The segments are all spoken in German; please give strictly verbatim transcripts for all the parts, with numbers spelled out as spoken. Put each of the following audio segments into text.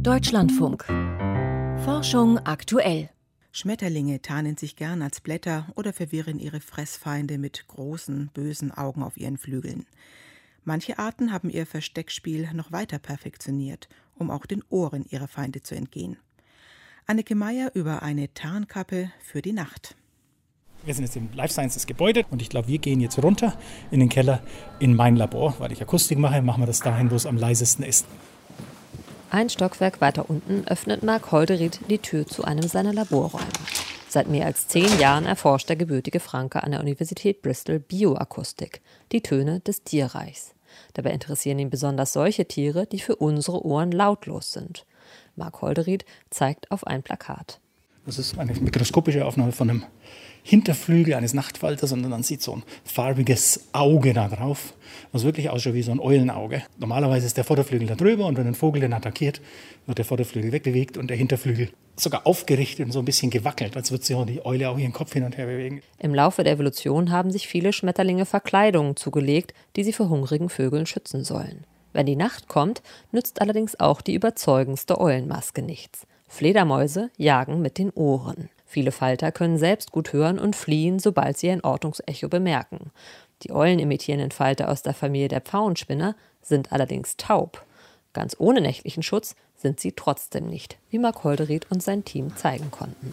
Deutschlandfunk. Forschung aktuell. Schmetterlinge tarnen sich gern als Blätter oder verwirren ihre Fressfeinde mit großen, bösen Augen auf ihren Flügeln. Manche Arten haben ihr Versteckspiel noch weiter perfektioniert, um auch den Ohren ihrer Feinde zu entgehen. Anneke Meyer über eine Tarnkappe für die Nacht. Wir sind jetzt im Life Sciences Gebäude und ich glaube, wir gehen jetzt runter in den Keller in mein Labor. Weil ich Akustik mache, machen wir das dahin, wo es am leisesten ist. Ein Stockwerk weiter unten öffnet Mark Holderried die Tür zu einem seiner Laborräume. Seit mehr als zehn Jahren erforscht der gebürtige Franke an der Universität Bristol Bioakustik, die Töne des Tierreichs. Dabei interessieren ihn besonders solche Tiere, die für unsere Ohren lautlos sind. Mark Holderried zeigt auf ein Plakat. Das ist eine mikroskopische Aufnahme von einem Hinterflügel eines Nachtfalters und man sieht so ein farbiges Auge da drauf, was wirklich ausschaut wie so ein Eulenauge. Normalerweise ist der Vorderflügel da drüber und wenn ein Vogel den attackiert, wird der Vorderflügel wegbewegt und der Hinterflügel sogar aufgerichtet und so ein bisschen gewackelt, als würde sich die Eule auch ihren Kopf hin und her bewegen. Im Laufe der Evolution haben sich viele Schmetterlinge Verkleidungen zugelegt, die sie vor hungrigen Vögeln schützen sollen. Wenn die Nacht kommt, nützt allerdings auch die überzeugendste Eulenmaske nichts. Fledermäuse jagen mit den Ohren. Viele Falter können selbst gut hören und fliehen, sobald sie ein Ortungsecho bemerken. Die eulenimitierenden Falter aus der Familie der Pfauenspinner sind allerdings taub. Ganz ohne nächtlichen Schutz sind sie trotzdem nicht, wie Mark Holderried und sein Team zeigen konnten.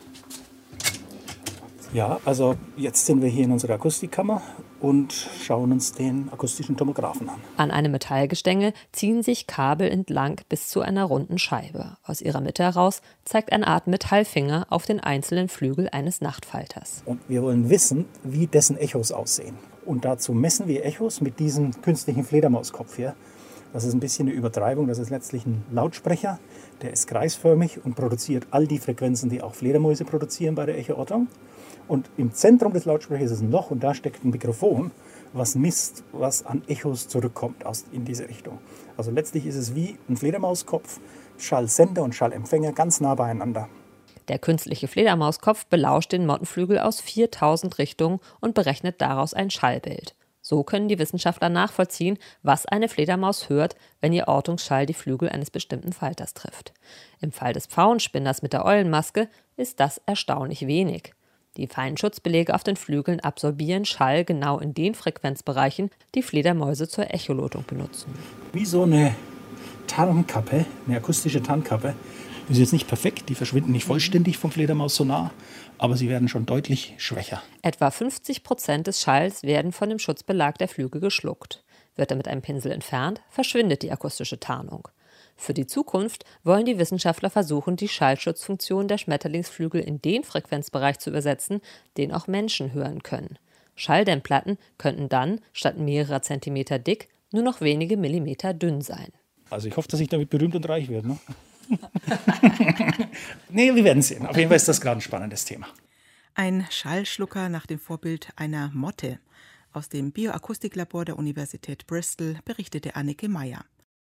Ja, also jetzt sind wir hier in unserer Akustikkammer und schauen uns den akustischen Tomographen an. An einem Metallgestänge ziehen sich Kabel entlang bis zu einer runden Scheibe. Aus ihrer Mitte heraus zeigt eine Art Metallfinger auf den einzelnen Flügel eines Nachtfalters. Und wir wollen wissen, wie dessen Echos aussehen. Und dazu messen wir Echos mit diesem künstlichen Fledermauskopf hier. Das ist ein bisschen eine Übertreibung. Das ist letztlich ein Lautsprecher, der ist kreisförmig und produziert all die Frequenzen, die auch Fledermäuse produzieren bei der Echoortung. Und im Zentrum des Lautsprechers ist ein Loch und da steckt ein Mikrofon, was misst, was an Echos zurückkommt aus, in diese Richtung. Also letztlich ist es wie ein Fledermauskopf, Schallsender und Schallempfänger ganz nah beieinander. Der künstliche Fledermauskopf belauscht den Mottenflügel aus viertausend Richtungen und berechnet daraus ein Schallbild. So können die Wissenschaftler nachvollziehen, was eine Fledermaus hört, wenn ihr Ortungsschall die Flügel eines bestimmten Falters trifft. Im Fall des Pfauenspinners mit der Eulenmaske ist das erstaunlich wenig. Die feinen Schutzbelege auf den Flügeln absorbieren Schall genau in den Frequenzbereichen, die Fledermäuse zur Echolotung benutzen. Wie so eine Tarnkappe, eine akustische Tarnkappe. Die ist jetzt nicht perfekt, die verschwinden nicht vollständig vom Fledermaussonar, aber sie werden schon deutlich schwächer. Etwa fünfzig Prozent des Schalls werden von dem Schutzbelag der Flügel geschluckt. Wird er mit einem Pinsel entfernt, verschwindet die akustische Tarnung. Für die Zukunft wollen die Wissenschaftler versuchen, die Schallschutzfunktion der Schmetterlingsflügel in den Frequenzbereich zu übersetzen, den auch Menschen hören können. Schalldämmplatten könnten dann, statt mehrerer Zentimeter dick, nur noch wenige Millimeter dünn sein. Also ich hoffe, dass ich damit berühmt und reich werde. Ne? Nee, wir werden sehen. Auf jeden Fall ist das gerade ein spannendes Thema. Ein Schallschlucker nach dem Vorbild einer Motte. Aus dem Bioakustiklabor der Universität Bristol berichtete Anneke Meyer.